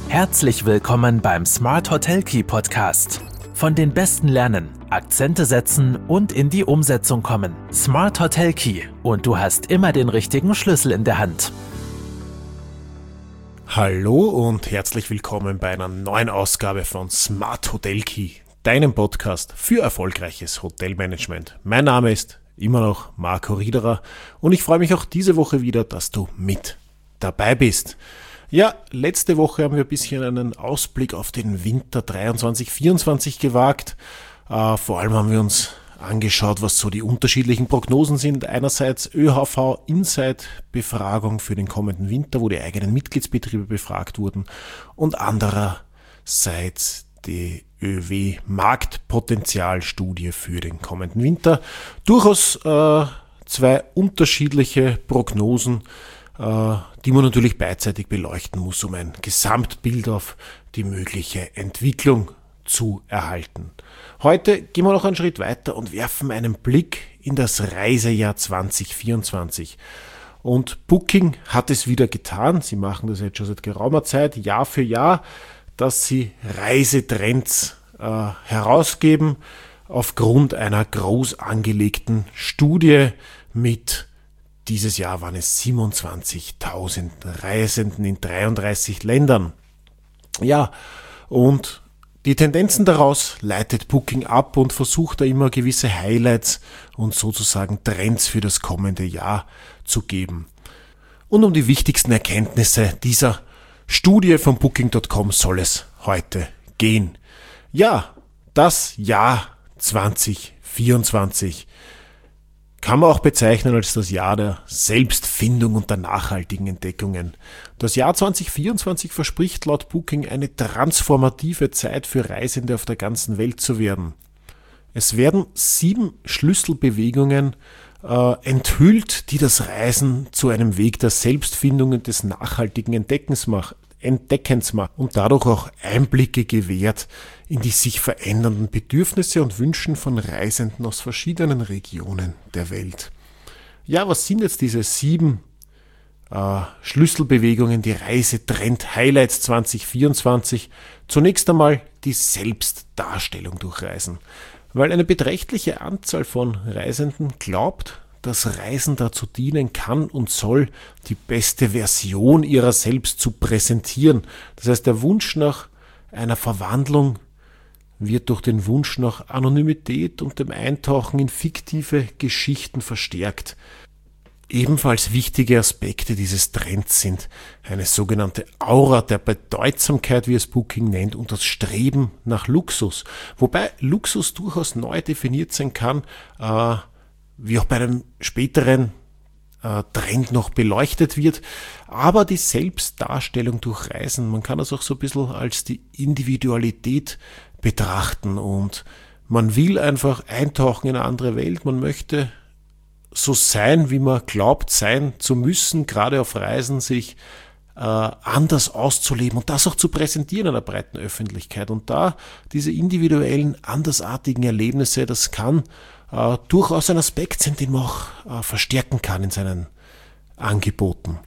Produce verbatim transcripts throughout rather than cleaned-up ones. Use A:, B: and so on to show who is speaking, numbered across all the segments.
A: Herzlich willkommen beim Smart Hotel Key Podcast. Von den Besten lernen, Akzente setzen und in die Umsetzung kommen. Smart Hotel Key und du hast immer den richtigen Schlüssel in der Hand.
B: Hallo und herzlich willkommen bei einer neuen Ausgabe von Smart Hotel Key, deinem Podcast für erfolgreiches Hotelmanagement. Mein Name ist immer noch Marco Riederer und ich freue mich auch diese Woche wieder, dass du mit dabei bist. Ja, letzte Woche haben wir ein bisschen einen Ausblick auf den Winter dreiundzwanzig vierundzwanzig gewagt. Äh, vor allem haben wir uns angeschaut, was so die unterschiedlichen Prognosen sind. Einerseits ÖHV Insight Befragung für den kommenden Winter, wo die eigenen Mitgliedsbetriebe befragt wurden, und andererseits die ÖW Marktpotenzialstudie für den kommenden Winter. Durchaus äh, zwei unterschiedliche Prognosen, die man natürlich beidseitig beleuchten muss, um ein Gesamtbild auf die mögliche Entwicklung zu erhalten. Heute gehen wir noch einen Schritt weiter und werfen einen Blick in das Reisejahr zwanzig vierundzwanzig. Und Booking hat es wieder getan. Sie machen das jetzt schon seit geraumer Zeit, Jahr für Jahr, dass sie Reisetrends äh, herausgeben aufgrund einer groß angelegten Studie mit Dieses Jahr waren es siebenundzwanzigtausend Reisenden in dreiunddreißig Ländern. Ja, und die Tendenzen daraus leitet Booking ab und versucht da immer gewisse Highlights und sozusagen Trends für das kommende Jahr zu geben. Und um die wichtigsten Erkenntnisse dieser Studie von Booking Punkt com soll es heute gehen. Ja, das Jahr zwanzig vierundzwanzig kann man auch bezeichnen als das Jahr der Selbstfindung und der nachhaltigen Entdeckungen. Das Jahr zwanzig vierundzwanzig verspricht laut Booking eine transformative Zeit für Reisende auf der ganzen Welt zu werden. Es werden sieben Schlüsselbewegungen äh, enthüllt, die das Reisen zu einem Weg der Selbstfindung und des nachhaltigen Entdeckens macht. Entdeckens macht und dadurch auch Einblicke gewährt in die sich verändernden Bedürfnisse und Wünschen von Reisenden aus verschiedenen Regionen der Welt. Ja, was sind jetzt diese sieben äh, Schlüsselbewegungen, die Reisetrend-Highlights zwanzig vierundzwanzig? Zunächst einmal die Selbstdarstellung durch Reisen, weil eine beträchtliche Anzahl von Reisenden glaubt, dass Reisen dazu dienen kann und soll, die beste Version ihrer selbst zu präsentieren. Das heißt, der Wunsch nach einer Verwandlung wird durch den Wunsch nach Anonymität und dem Eintauchen in fiktive Geschichten verstärkt. Ebenfalls wichtige Aspekte dieses Trends sind eine sogenannte Aura der Bedeutsamkeit, wie es Booking nennt, und das Streben nach Luxus. Wobei Luxus durchaus neu definiert sein kann, äh, wie auch bei einem späteren äh, Trend noch beleuchtet wird, aber die Selbstdarstellung durch Reisen, man kann das auch so ein bisschen als die Individualität betrachten und man will einfach eintauchen in eine andere Welt, man möchte so sein, wie man glaubt sein zu müssen, gerade auf Reisen sich äh, anders auszuleben und das auch zu präsentieren einer breiten Öffentlichkeit. Und da diese individuellen, andersartigen Erlebnisse, das kann Uh, durchaus ein Aspekt sind, den man auch uh, verstärken kann in seinen Angeboten.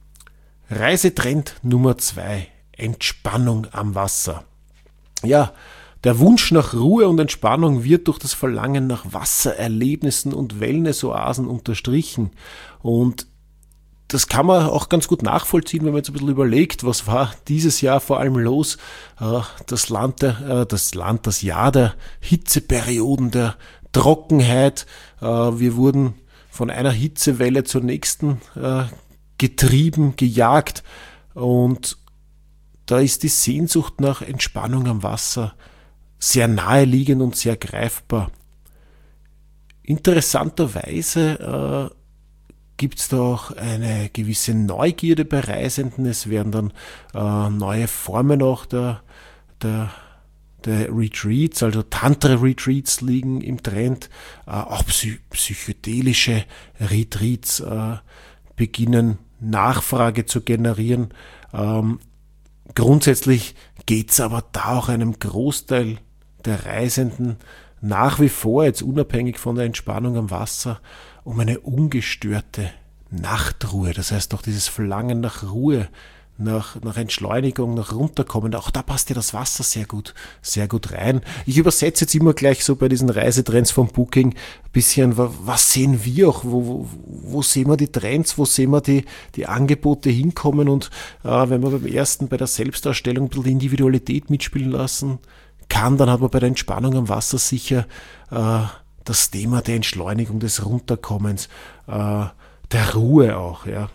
B: Reisetrend Nummer zwei, Entspannung am Wasser. Ja, der Wunsch nach Ruhe und Entspannung wird durch das Verlangen nach Wassererlebnissen und Wellnessoasen unterstrichen. Und das kann man auch ganz gut nachvollziehen, wenn man jetzt ein bisschen überlegt, was war dieses Jahr vor allem los. Das Land, der, das Land, das Jahr der Hitzeperioden, der Trockenheit. Wir wurden von einer Hitzewelle zur nächsten getrieben, gejagt. Und da ist die Sehnsucht nach Entspannung am Wasser sehr naheliegend und sehr greifbar. Interessanterweise gibt es da auch eine gewisse Neugierde bei Reisenden. Es werden dann äh, neue Formen auch der, der, der Retreats, also Tantra-Retreats liegen im Trend. Äh, auch psy- psychedelische Retreats äh, beginnen Nachfrage zu generieren. Ähm, grundsätzlich geht es aber da auch einem Großteil der Reisenden nach wie vor, jetzt unabhängig von der Entspannung am Wasser, um eine ungestörte Nachtruhe. Das heißt auch dieses Verlangen nach Ruhe, nach, nach Entschleunigung, nach Runterkommen. Auch da passt ja das Wasser sehr gut, sehr gut rein. Ich übersetze jetzt immer gleich so bei diesen Reisetrends vom Booking ein bisschen, was sehen wir auch, wo, wo, wo sehen wir die Trends, wo sehen wir die, die Angebote hinkommen und äh, wenn wir beim ersten, bei der Selbstdarstellung ein bisschen die Individualität mitspielen lassen kann, dann hat man bei der Entspannung am Wasser sicher äh, das Thema der Entschleunigung, des Runterkommens, äh, der Ruhe auch, ja.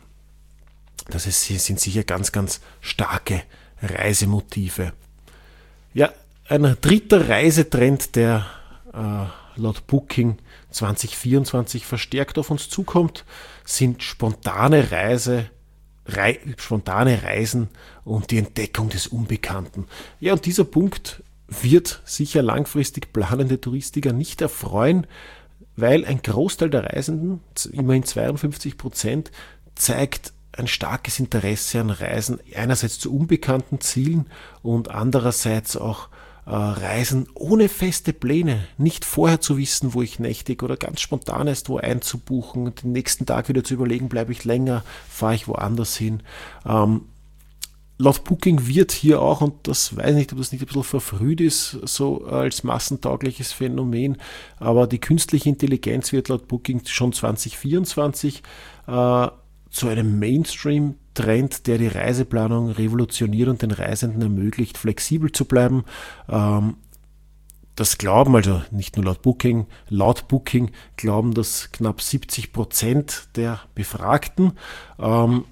B: Das ist, sind sicher ganz, ganz starke Reisemotive. Ja, ein dritter Reisetrend, der äh, laut Booking zwanzig vierundzwanzig verstärkt auf uns zukommt, sind spontane Reise, Rei, spontane Reisen und die Entdeckung des Unbekannten. Ja, und dieser Punkt wird sicher langfristig planende Touristiker nicht erfreuen, weil ein Großteil der Reisenden, immerhin zweiundfünfzig Prozent, zeigt ein starkes Interesse an Reisen, einerseits zu unbekannten Zielen und andererseits auch äh, Reisen ohne feste Pläne, nicht vorher zu wissen, wo ich nächtige oder ganz spontan erst wo einzubuchen und den nächsten Tag wieder zu überlegen, bleibe ich länger, fahre ich woanders hin. Ähm, Laut Booking wird hier auch, und das weiß ich nicht, ob das nicht ein bisschen verfrüht ist, so als massentaugliches Phänomen, aber die künstliche Intelligenz wird laut Booking schon zwanzig vierundzwanzig äh, zu einem Mainstream-Trend, der die Reiseplanung revolutioniert und den Reisenden ermöglicht, flexibel zu bleiben. Ähm, das glauben, also nicht nur laut Booking, laut Booking glauben das knapp siebzig Prozent der Befragten. Ähm,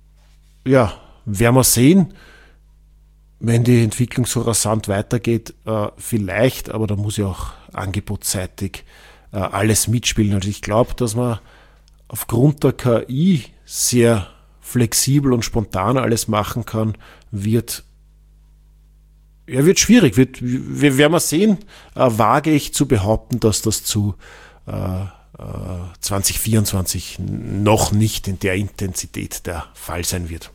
B: ja, werden wir sehen, wenn die Entwicklung so rasant weitergeht, äh, vielleicht, aber da muss ja auch angebotsseitig äh, alles mitspielen. Also ich glaube, dass man aufgrund der K I sehr flexibel und spontan alles machen kann, wird, ja, wird schwierig. Wird, wir werden wir sehen, äh, wage ich zu behaupten, dass das zu äh, äh, zwanzig vierundzwanzig noch nicht in der Intensität der Fall sein wird.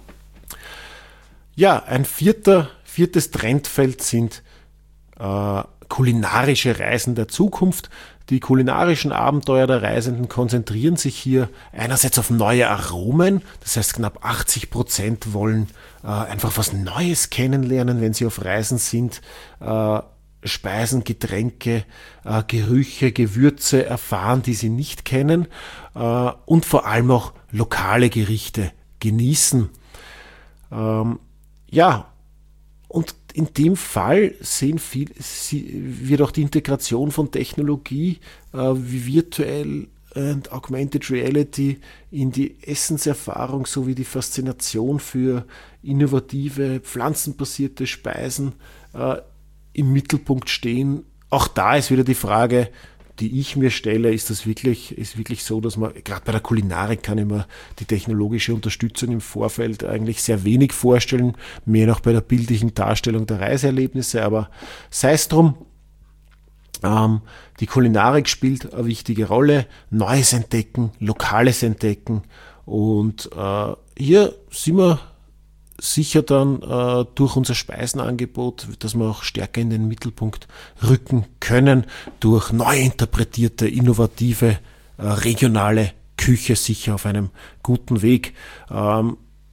B: Ja, ein vierter, viertes Trendfeld sind äh, kulinarische Reisen der Zukunft. Die kulinarischen Abenteuer der Reisenden konzentrieren sich hier einerseits auf neue Aromen, das heißt knapp achtzig Prozent wollen äh, einfach was Neues kennenlernen, wenn sie auf Reisen sind, äh, Speisen, Getränke, äh, Gerüche, Gewürze erfahren, die sie nicht kennen äh, und vor allem auch lokale Gerichte genießen. Ähm, Ja, und in dem Fall sehen viel, wird auch die Integration von Technologie äh, wie virtuell und Augmented Reality in die Essenserfahrung sowie die Faszination für innovative, pflanzenbasierte Speisen äh, im Mittelpunkt stehen. Auch da ist wieder die Frage, die ich mir stelle, ist das wirklich, ist wirklich so, dass man, gerade bei der Kulinarik kann ich mir die technologische Unterstützung im Vorfeld eigentlich sehr wenig vorstellen, mehr noch bei der bildlichen Darstellung der Reiseerlebnisse, aber sei es drum, ähm, die Kulinarik spielt eine wichtige Rolle, Neues entdecken, Lokales entdecken und äh, hier sind wir sicher dann äh, durch unser Speisenangebot, dass wir auch stärker in den Mittelpunkt rücken können, durch neu interpretierte, innovative, äh, regionale Küche sicher auf einem guten Weg. Ähm,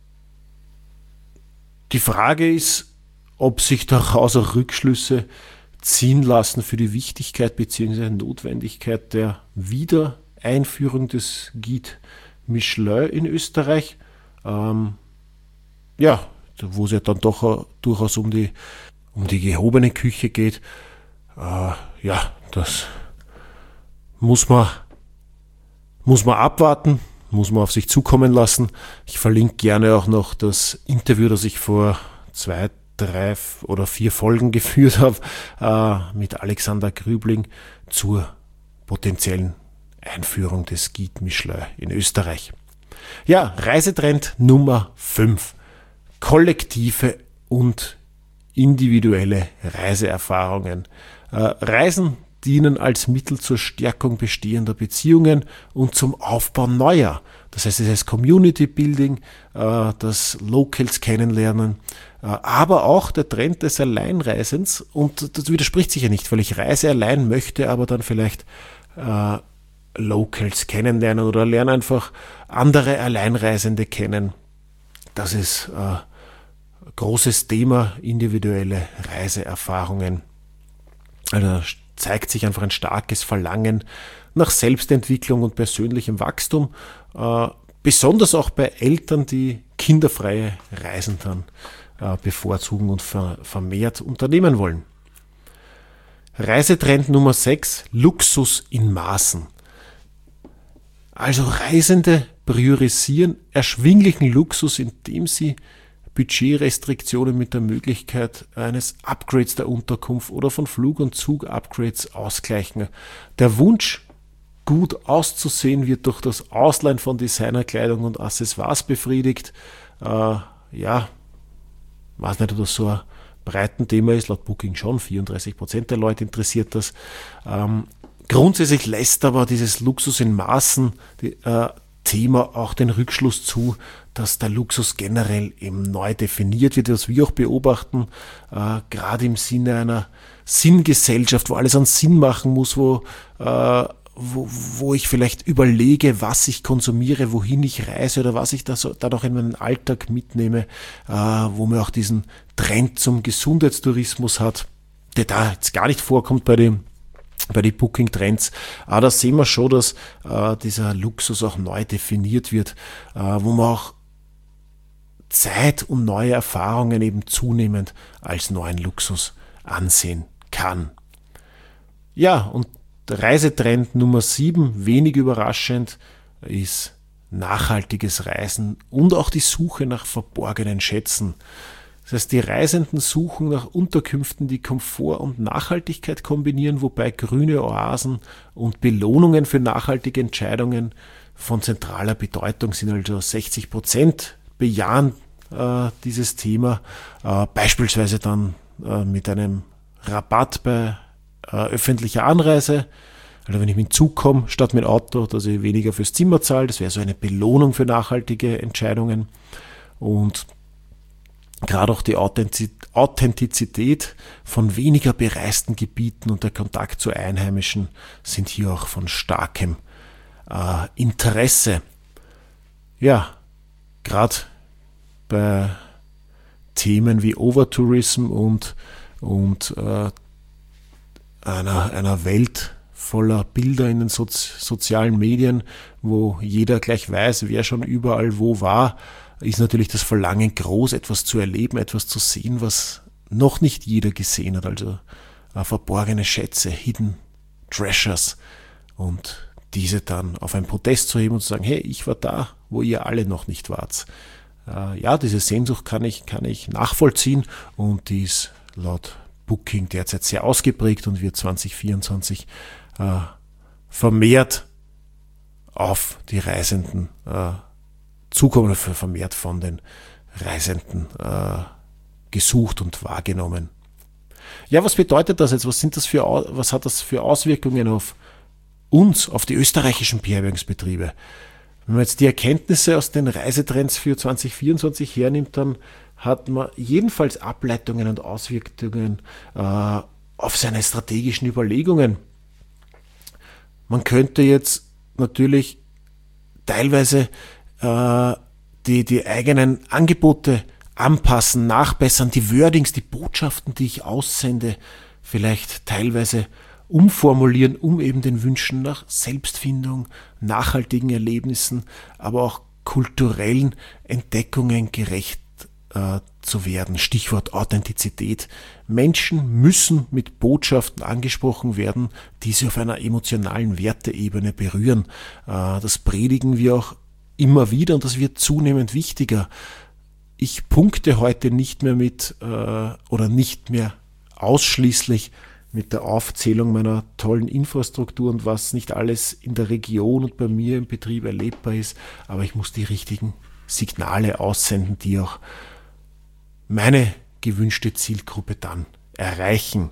B: die Frage ist, ob sich daraus auch Rückschlüsse ziehen lassen für die Wichtigkeit bzw. Notwendigkeit der Wiedereinführung des Guide Michelin in Österreich. Ähm, Ja, wo es ja dann doch uh, durchaus um die, um die gehobene Küche geht. Äh, ja, das muss man, muss man abwarten, muss man auf sich zukommen lassen. Ich verlinke gerne auch noch das Interview, das ich vor zwei, drei oder vier Folgen geführt habe, äh, mit Alexander Grübling zur potenziellen Einführung des Guide Michelin in Österreich. Ja, Reisetrend Nummer fünf. Kollektive und individuelle Reiseerfahrungen. Äh, Reisen dienen als Mittel zur Stärkung bestehender Beziehungen und zum Aufbau neuer. Das heißt, es ist Community Building, äh, das Locals kennenlernen, äh, aber auch der Trend des Alleinreisens. Und das widerspricht sich ja nicht, weil ich reise allein, möchte aber dann vielleicht äh, Locals kennenlernen oder lerne einfach andere Alleinreisende kennen. das ist ein großes Thema, individuelle Reiseerfahrungen. Also zeigt sich einfach ein starkes Verlangen nach Selbstentwicklung und persönlichem Wachstum, äh, besonders auch bei Eltern, die kinderfreie Reisen dann äh, bevorzugen und ver- vermehrt unternehmen wollen. Reisetrend Nummer sechs, Luxus in Maßen. Also Reisende priorisieren erschwinglichen Luxus, indem sie Budgetrestriktionen mit der Möglichkeit eines Upgrades der Unterkunft oder von Flug- und Zug-Upgrades ausgleichen. Der Wunsch, gut auszusehen, wird durch das Ausleihen von Designerkleidung und Accessoires befriedigt. Äh, ja, weiß nicht, ob das so ein breiten Thema ist, laut Booking schon, vierunddreißig Prozent der Leute interessiert das. Ähm, grundsätzlich lässt aber dieses Luxus in Maßen die, äh, Thema auch den Rückschluss zu, dass der Luxus generell eben neu definiert wird, was wir auch beobachten, äh, gerade im Sinne einer Sinngesellschaft, wo alles einen Sinn machen muss, wo, äh, wo, wo ich vielleicht überlege, was ich konsumiere, wohin ich reise oder was ich da so, dann auch in meinen Alltag mitnehme, äh, wo man auch diesen Trend zum Gesundheitstourismus hat, der da jetzt gar nicht vorkommt bei dem bei den Booking-Trends. Aber da sehen wir schon, dass äh, dieser Luxus auch neu definiert wird, äh, wo man auch Zeit und neue Erfahrungen eben zunehmend als neuen Luxus ansehen kann. Ja, und der Reisetrend Nummer sieben, wenig überraschend, ist nachhaltiges Reisen und auch die Suche nach verborgenen Schätzen. Das heißt, die Reisenden suchen nach Unterkünften, die Komfort und Nachhaltigkeit kombinieren, wobei grüne Oasen und Belohnungen für nachhaltige Entscheidungen von zentraler Bedeutung sind. Also sechzig Prozent bejahen äh, dieses Thema, äh, beispielsweise dann äh, mit einem Rabatt bei äh, öffentlicher Anreise. Also wenn ich mit dem Zug komme, statt mit dem Auto, dass ich weniger fürs Zimmer zahle, das wäre so eine Belohnung für nachhaltige Entscheidungen. Und gerade auch die Authentizität von weniger bereisten Gebieten und der Kontakt zu Einheimischen sind hier auch von starkem äh, Interesse. Ja, gerade bei Themen wie Overtourism und, und äh, einer, einer Welt voller Bilder in den Sozi- sozialen Medien, wo jeder gleich weiß, wer schon überall wo war, ist natürlich das Verlangen groß, etwas zu erleben, etwas zu sehen, was noch nicht jeder gesehen hat. Also äh, verborgene Schätze, Hidden Treasures, und diese dann auf ein Podest zu heben und zu sagen, hey, ich war da, wo ihr alle noch nicht wart. Äh, ja, diese Sehnsucht kann ich, kann ich nachvollziehen, und die ist laut Booking derzeit sehr ausgeprägt und wird zwanzig vierundzwanzig äh, vermehrt auf die Reisenden äh, zukommen, oder vermehrt von den Reisenden äh, gesucht und wahrgenommen. Ja, was bedeutet das jetzt? Was sind das für, was hat das für Auswirkungen auf uns, auf die österreichischen Beherbergungsbetriebe? Wenn man jetzt die Erkenntnisse aus den Reisetrends für zwanzig vierundzwanzig hernimmt, dann hat man jedenfalls Ableitungen und Auswirkungen äh, auf seine strategischen Überlegungen. Man könnte jetzt natürlich teilweise äh, die, die eigenen Angebote anpassen, nachbessern, die Wordings, die Botschaften, die ich aussende, vielleicht teilweise umformulieren, um eben den Wünschen nach Selbstfindung, nachhaltigen Erlebnissen, aber auch kulturellen Entdeckungen gerecht äh, zu werden. Stichwort Authentizität. Menschen müssen mit Botschaften angesprochen werden, die sie auf einer emotionalen Werteebene berühren. Äh, das predigen wir auch immer wieder, und das wird zunehmend wichtiger. Ich punkte heute nicht mehr mit äh, oder nicht mehr ausschließlich mit der Aufzählung meiner tollen Infrastruktur und was nicht alles in der Region und bei mir im Betrieb erlebbar ist, aber ich muss die richtigen Signale aussenden, die auch meine gewünschte Zielgruppe dann erreichen.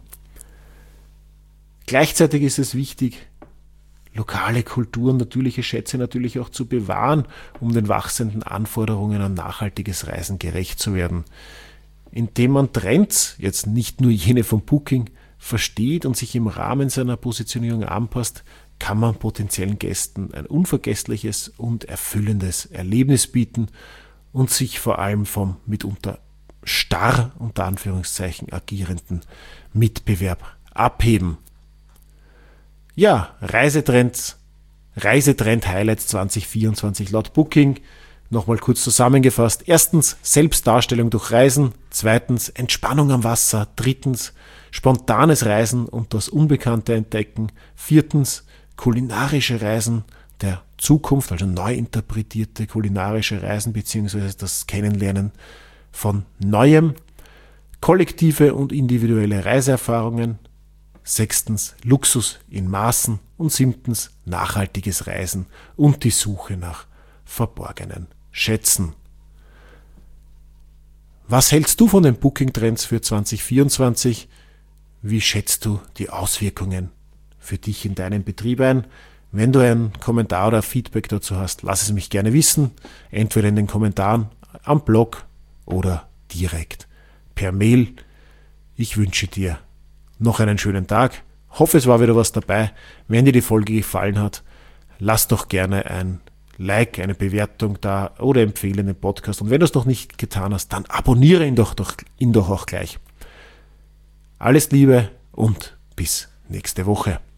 B: Gleichzeitig ist es wichtig, lokale Kulturen, natürliche Schätze natürlich auch zu bewahren, um den wachsenden Anforderungen an nachhaltiges Reisen gerecht zu werden. Indem man Trends, jetzt nicht nur jene vom Booking, versteht und sich im Rahmen seiner Positionierung anpasst, kann man potenziellen Gästen ein unvergessliches und erfüllendes Erlebnis bieten und sich vor allem vom mitunter starr unter Anführungszeichen agierenden Mitbewerb abheben. Ja, Reisetrends, Reisetrend-Highlights zwanzig vierundzwanzig laut Booking. Nochmal kurz zusammengefasst. Erstens Selbstdarstellung durch Reisen. Zweitens Entspannung am Wasser. Drittens spontanes Reisen und das Unbekannte entdecken. Viertens kulinarische Reisen der Zukunft, also neu interpretierte kulinarische Reisen bzw. das Kennenlernen von Neuem. Kollektive und individuelle Reiseerfahrungen. Sechstens Luxus in Maßen und siebtens nachhaltiges Reisen und die Suche nach verborgenen Schätzen. Was hältst du von den Booking-Trends für zwanzig vierundzwanzig? Wie schätzt du die Auswirkungen für dich in deinem Betrieb ein? Wenn du einen Kommentar oder Feedback dazu hast, lass es mich gerne wissen, entweder in den Kommentaren am Blog oder direkt per Mail. Ich wünsche dir noch einen schönen Tag. Hoffe, es war wieder was dabei. Wenn dir die Folge gefallen hat, lass doch gerne ein Like, eine Bewertung da oder empfehle den Podcast. Und wenn du es noch nicht getan hast, dann abonniere ihn doch, doch, ihn doch auch gleich. Alles Liebe und bis nächste Woche.